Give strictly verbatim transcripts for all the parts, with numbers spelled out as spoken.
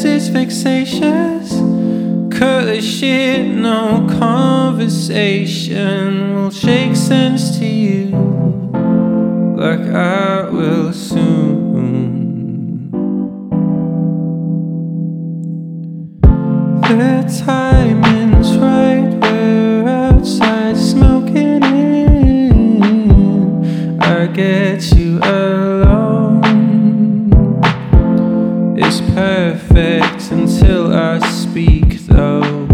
cause it's vexatious. Cut the shit, no conversation will shake sense to you like I will soon. The timing's right, we're outside smoking in. I get you alone. It's perfect until I speak though.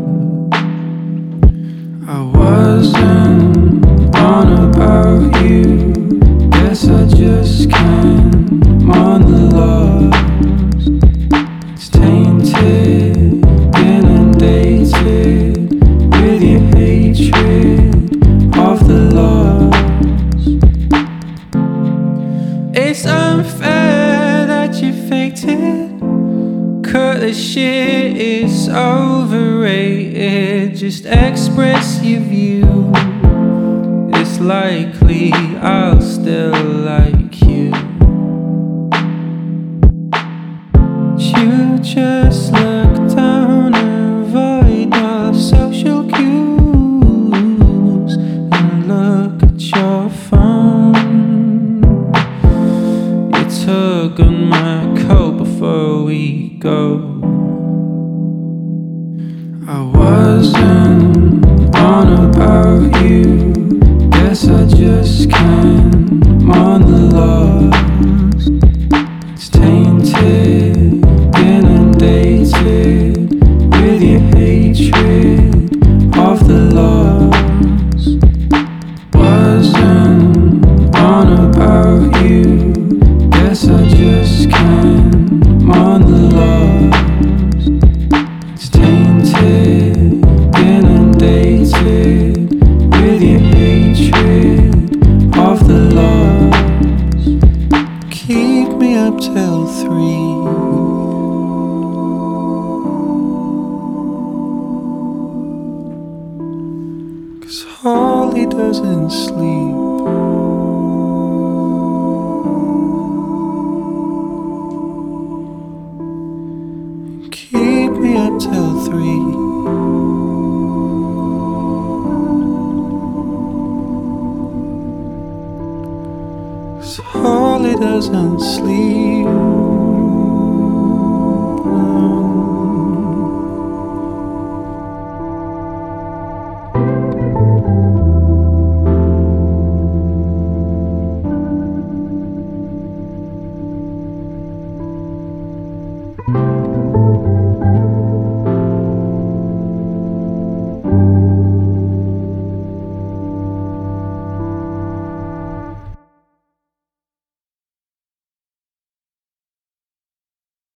I wasn't on about you. Guess I just can't mourn the loss. It's tainted, inundated with your hatred of the lost. It's unfair that you faked it. Cut the shit, it's overrated. Just express your view. It's likely I'll still like you. You just look down and avoid all social cues and look at your phone. You tug on my coat before we go. I wasn't on about you. Guess I just can't mourn the loss. It's tainted, inundated with your hatred of the lost. Wasn't on about you. Guess I just can't mourn the loss. It's tainted, inundated with your hatred of the lost. Keep me up till three. Cause Holly doesn't sleep. Keep me up till three. Cause Holly doesn't sleep.